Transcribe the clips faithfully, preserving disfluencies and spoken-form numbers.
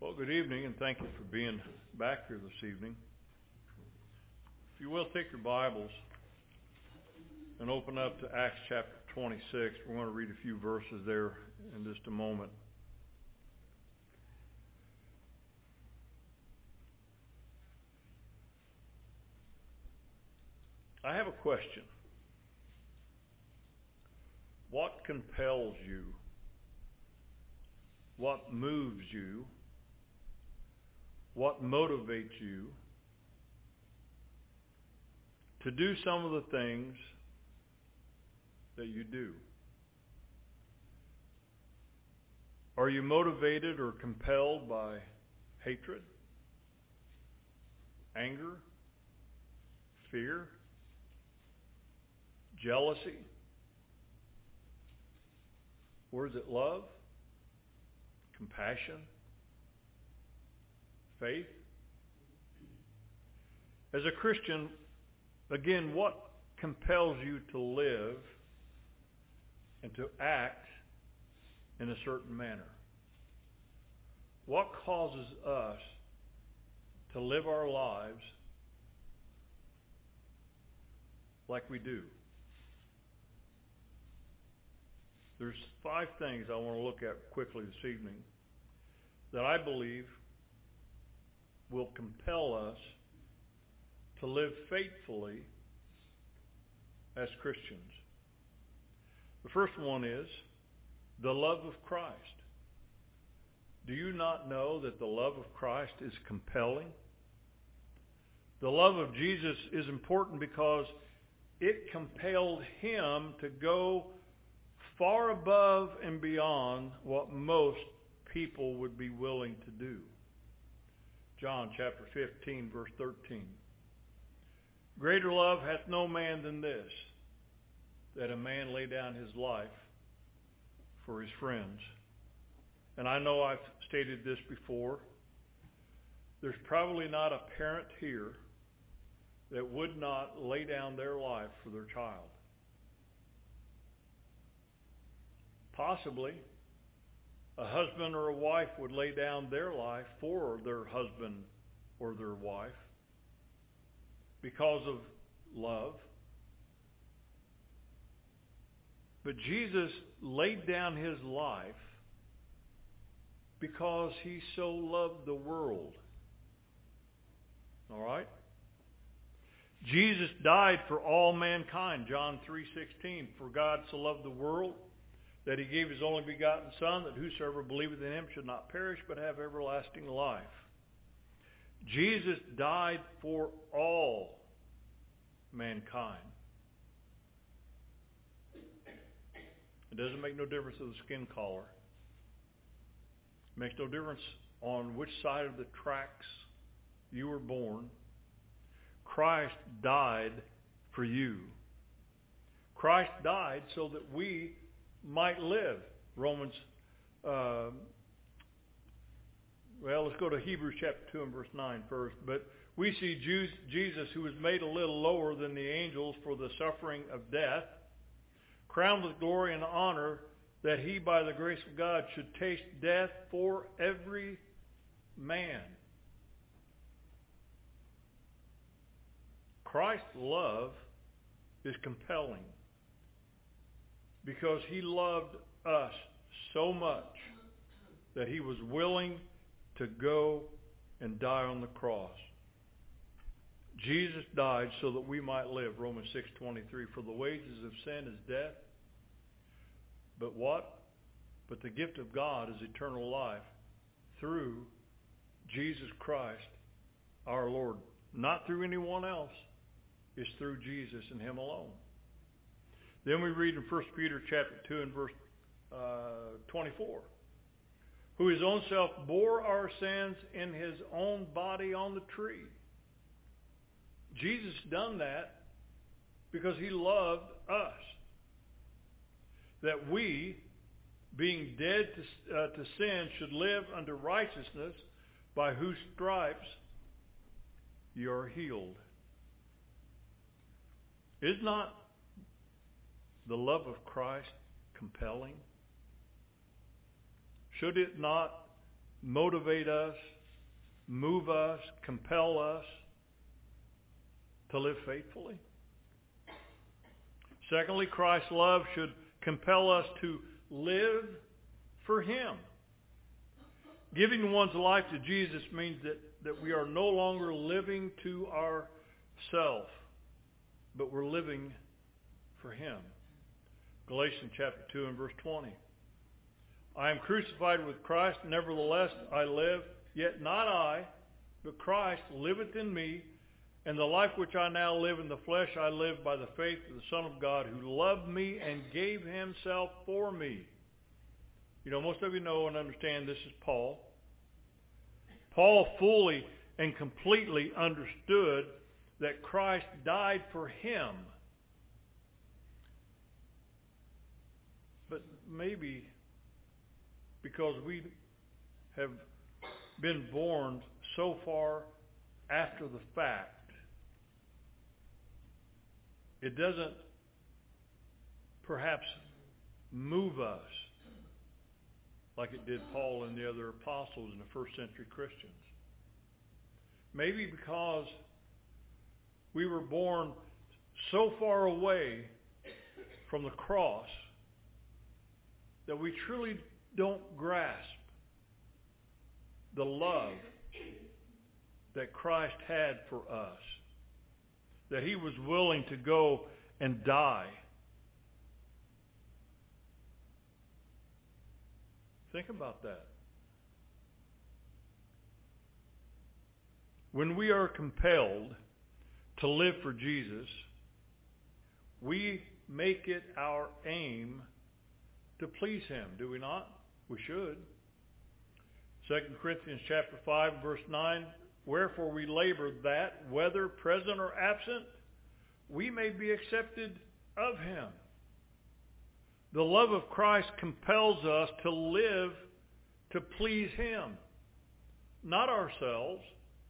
Well, good evening, and thank you for being back here this evening. If you will, take your Bibles and open up to Acts chapter twenty-six. We're going to read a few verses there in just a moment. I have a question. What compels you? What moves you? What motivates you to do some of the things that you do? Are you motivated or compelled by hatred, anger, fear, jealousy? Or is it love, compassion, faith? As a Christian, again, what compels you to live and to act in a certain manner? What causes us to live our lives like we do? There's five things I want to look at quickly this evening that I believe will compel us to live faithfully as Christians. The first one is the love of Christ. Do you not know that the love of Christ is compelling? The love of Jesus is important because it compelled him to go far above and beyond what most people would be willing to do. John chapter fifteen, verse thirteen. Greater love hath no man than this, that a man lay down his life for his friends. And I know I've stated this before. There's probably not a parent here that would not lay down their life for their child. Possibly a husband or a wife would lay down their life for their husband or their wife because of love. But Jesus laid down his life because he so loved the world. All right? Jesus died for all mankind. John three sixteen. For God so loved the world that he gave his only begotten Son, that whosoever believeth in him should not perish, but have everlasting life. Jesus died for all mankind. It doesn't make no difference of the skin color. It makes no difference on which side of the tracks you were born. Christ died for you. Christ died so that we might live. Romans, uh, well, let's go to Hebrews chapter two and verse nine first. But we see Jesus, who was made a little lower than the angels for the suffering of death, crowned with glory and honor, that he, by the grace of God, should taste death for every man. Christ's love is compelling because he loved us so much that he was willing to go and die on the cross. Jesus died so that we might live. Romans six twenty-three. For the wages of sin is death. But what? But the gift of God is eternal life through Jesus Christ our Lord. Not through anyone else. It's through Jesus and him alone. Then we read in First Peter chapter two and verse uh, twenty-four. Who his own self bore our sins in his own body on the tree. Jesus done that because he loved us. That we, being dead to, uh, to sin, should live unto righteousness, by whose stripes you are healed. Is not the love of Christ compelling? Should it not motivate us, move us, compel us to live faithfully? Secondly, Christ's love should compel us to live for Him. Giving one's life to Jesus means that, that we are no longer living to ourselves, but we're living for Him. Galatians chapter two and verse twenty. I am crucified with Christ, nevertheless I live, yet not I, but Christ liveth in me, and the life which I now live in the flesh I live by the faith of the Son of God, who loved me and gave Himself for me. You know, most of you know and understand this is Paul. Paul fully and completely understood that Christ died for him. But maybe because we have been born so far after the fact, it doesn't perhaps move us like it did Paul and the other apostles and the first century Christians. Maybe because we were born so far away from the cross that we truly don't grasp the love that Christ had for us, that He was willing to go and die. Think about that. When we are compelled to live for Jesus, we make it our aim to please Him, do we not? We should. Second Corinthians chapter five, verse nine, wherefore we labor that, whether present or absent, we may be accepted of Him. The love of Christ compels us to live to please Him, not ourselves.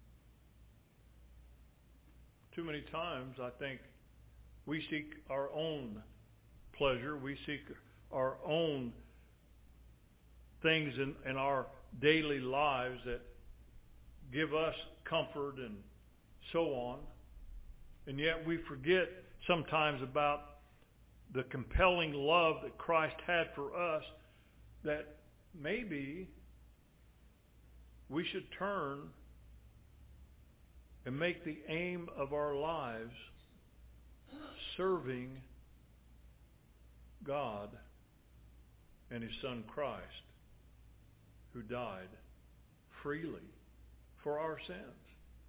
Too many times, I think, we seek our own pleasure. We seek our own things in, in our daily lives that give us comfort and so on. And yet we forget sometimes about the compelling love that Christ had for us, that maybe we should turn and make the aim of our lives serving God and His Son Christ, who died freely for our sins.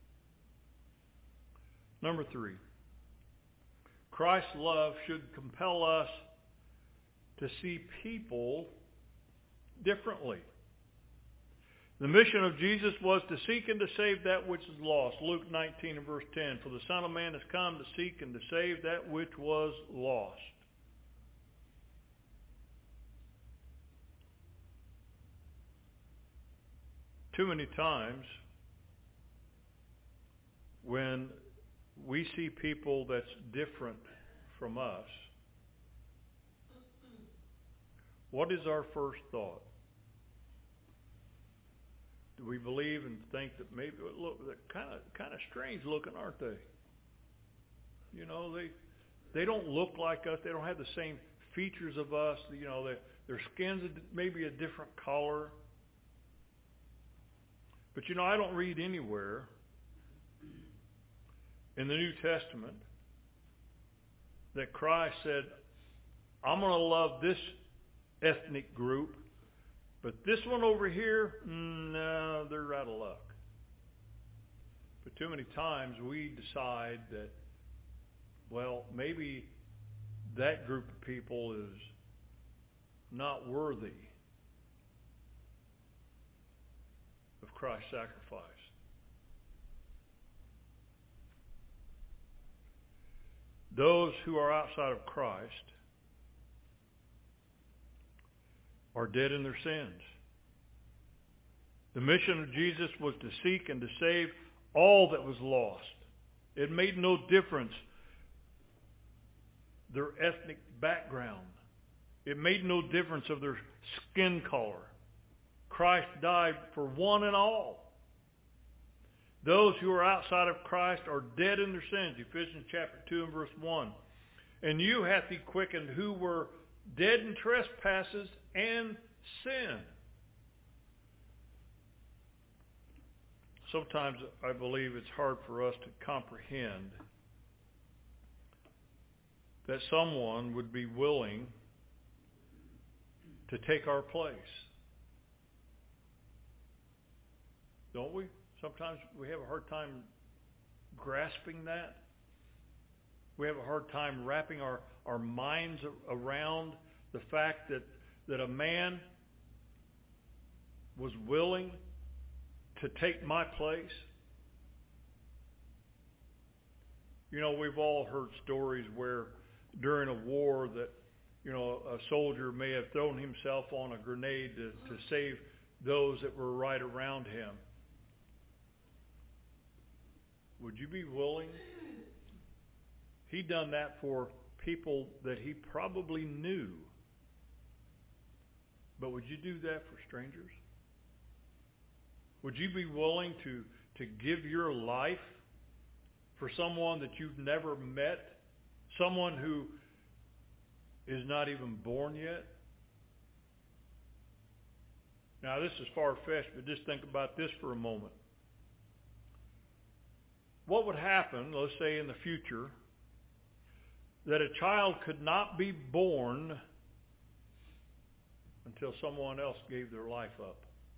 Number three, Christ's love should compel us to see people differently. The mission of Jesus was to seek and to save that which is lost. Luke nineteen and verse ten, for the Son of Man has come to seek and to save that which was lost. Too many times when we see people that's different from us, what is our first thought? Do we believe and think that maybe, look, they're kind of kind of strange looking, aren't they? You know, they they don't look like us. They don't have the same features of us. You know, they, their skin's maybe a different color. But you know, I don't read anywhere in the New Testament that Christ said, I'm going to love this ethnic group, but this one over here, no, they're out of luck. But too many times we decide that, well, maybe that group of people is not worthy of Christ's sacrifice. Those who are outside of Christ are dead in their sins. The mission of Jesus was to seek and to save all that was lost. It made no difference their ethnic background. It made no difference of their skin color. Christ died for one and all. Those who are outside of Christ are dead in their sins. Ephesians chapter two and verse one. And you hath he quickened who were dead in trespasses and sin. Sometimes I believe it's hard for us to comprehend that someone would be willing to take our place. Don't we? Sometimes we have a hard time grasping that. We have a hard time wrapping our, our minds around the fact that, that a man was willing to take my place. You know, we've all heard stories where during a war that, you know, a soldier may have thrown himself on a grenade to, to save those that were right around him. Would you be willing? He done that for people that he probably knew. But would you do that for strangers? Would you be willing to, to give your life for someone that you've never met? Someone who is not even born yet? Now this is far-fetched, but just think about this for a moment. What would happen, let's say in the future, that a child could not be born until someone else gave their life up?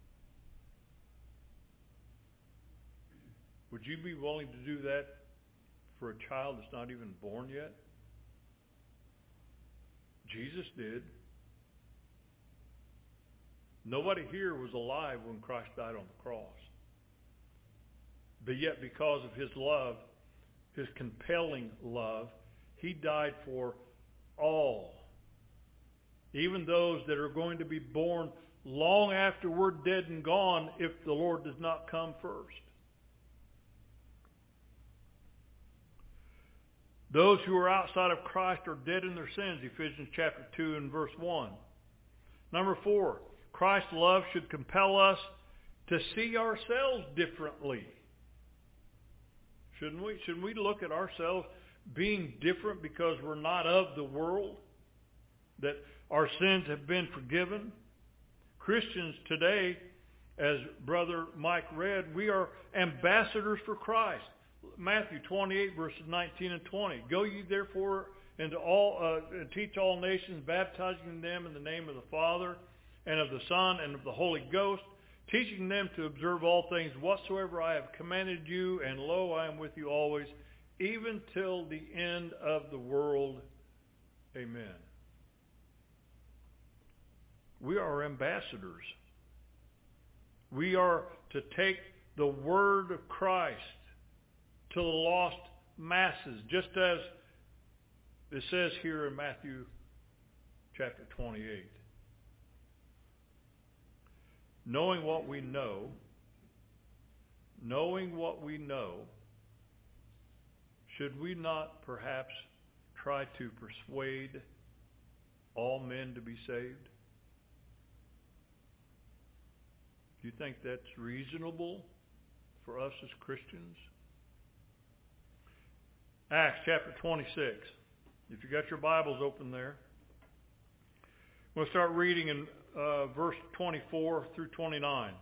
Would you be willing to do that for a child that's not even born yet? Jesus did. Nobody here was alive when Christ died on the cross. But yet because of his love, his compelling love, he died for all. Even those that are going to be born long after we're dead and gone if the Lord does not come first. Those who are outside of Christ are dead in their sins, Ephesians chapter two and verse one. Number four, Christ's love should compel us to see ourselves differently. Shouldn't we? Shouldn't we look at ourselves being different because we're not of the world? That our sins have been forgiven? Christians today, as Brother Mike read, we are ambassadors for Christ. Matthew twenty-eight, verses nineteen and twenty. Go ye therefore into all, uh, and teach all nations, baptizing them in the name of the Father, and of the Son, and of the Holy Ghost, teaching them to observe all things whatsoever I have commanded you, and lo, I am with you always, even till the end of the world. Amen. We are ambassadors. We are to take the word of Christ to the lost masses, just as it says here in Matthew chapter twenty-eight. Knowing what we know, knowing what we know, should we not perhaps try to persuade all men to be saved? Do you think that's reasonable for us as Christians? Acts chapter twenty-six. If you got your Bibles open there, we'll start reading in uh, verse twenty-four through twenty-nine.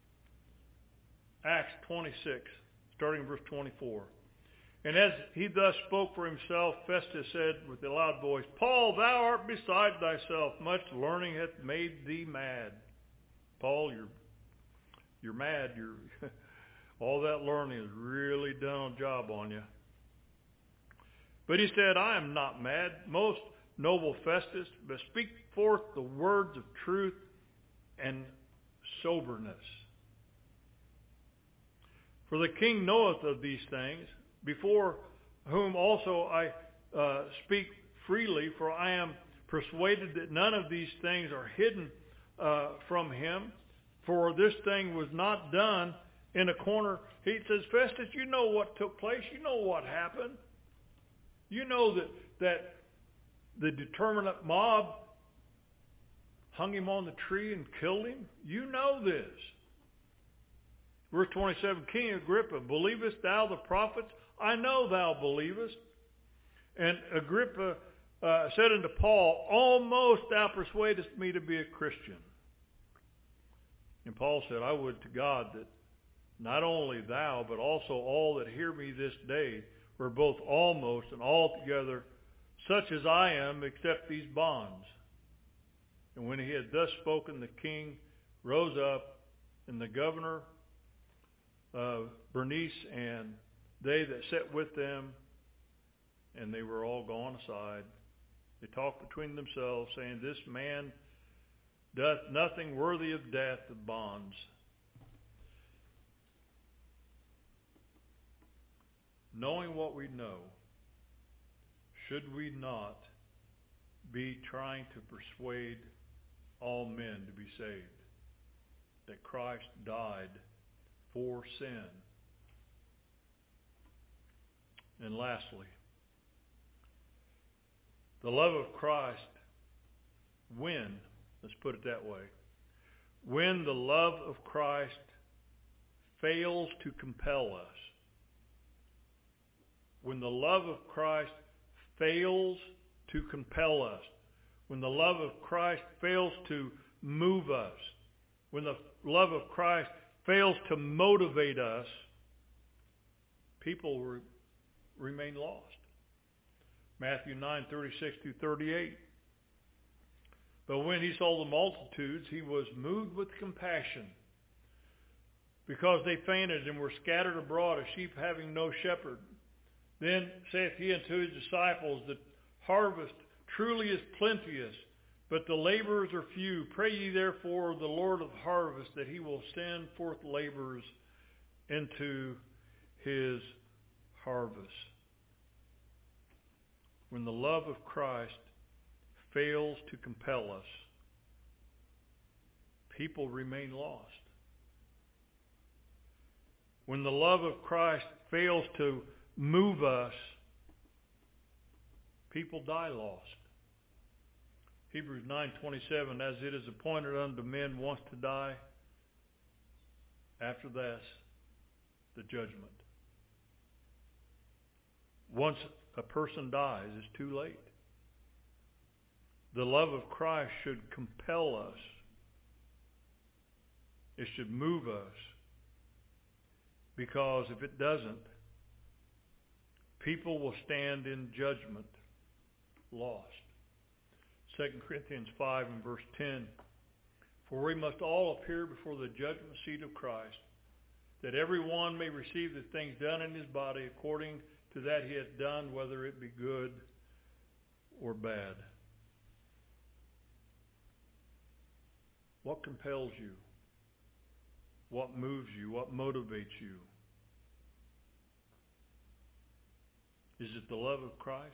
Acts twenty-six, starting in verse twenty-four. And as he thus spoke for himself, Festus said with a loud voice, Paul, thou art beside thyself. Much learning hath made thee mad. Paul, you're you're mad. You're all that learning has really done a job on you. But he said, I am not mad, most noble Festus, but speak forth the words of truth and soberness. For the king knoweth of these things, before whom also I uh, speak freely, for I am persuaded that none of these things are hidden uh, from him. For this thing was not done in a corner. He says, Festus, you know what took place. You know what happened. You know that, that the determinate mob hung him on the tree and killed him? You know this. Verse twenty-seven, King Agrippa, believest thou the prophets? I know thou believest. And Agrippa uh, said unto Paul, almost thou persuadest me to be a Christian. And Paul said, I would to God that not only thou, but also all that hear me this day were both almost and altogether such as I am, except these bonds. And when he had thus spoken, the king rose up, and the governor, uh, Bernice, and they that sat with them, and they were all gone aside. They talked between themselves, saying, this man doth nothing worthy of death of bonds. Knowing what we know, should we not be trying to persuade all men to be saved? That Christ died for sin. And lastly, the love of Christ, when, let's put it that way, when the love of Christ fails to compel us, when the love of Christ fails to compel us, when the love of Christ fails to move us, when the love of Christ fails to motivate us, people re- remain lost. Matthew nine, thirty-six through thirty-eight. But when he saw the multitudes, he was moved with compassion, because they fainted and were scattered abroad as sheep having no shepherd. Then saith he unto his disciples, the harvest truly is plenteous, but the laborers are few. Pray ye therefore the Lord of the harvest that he will send forth laborers into his harvest. When the love of Christ fails to compel us, people remain lost. When the love of Christ fails to move us, people die lost. Hebrews nine twenty-seven, as it is appointed unto men once to die, after that, the judgment. Once a person dies, it's too late. The love of Christ should compel us. It should move us. Because if it doesn't, people will stand in judgment lost. Second Corinthians five and verse ten. For we must all appear before the judgment seat of Christ, that every one may receive the things done in his body according to that he hath done, whether it be good or bad. What compels you? What moves you? What motivates you? Is it the love of Christ?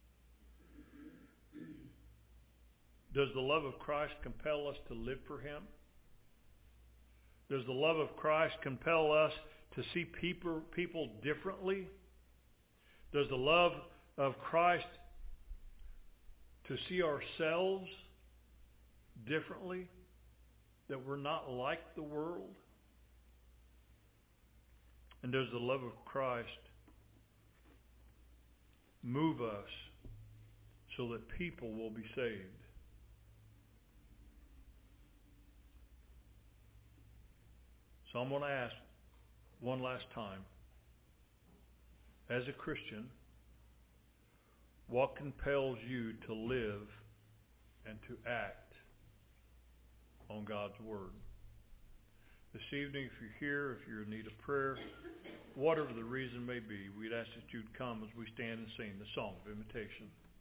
Does the love of Christ compel us to live for him? Does the love of Christ compel us to see people, people differently? Does the love of Christ to see ourselves differently? That we're not like the world? And does the love of Christ move us so that people will be saved? So I'm going to ask one last time. As a Christian, what compels you to live and to act on God's Word? This evening, if you're here, if you're in need of prayer, whatever the reason may be, we'd ask that you'd come as we stand and sing the song of invitation.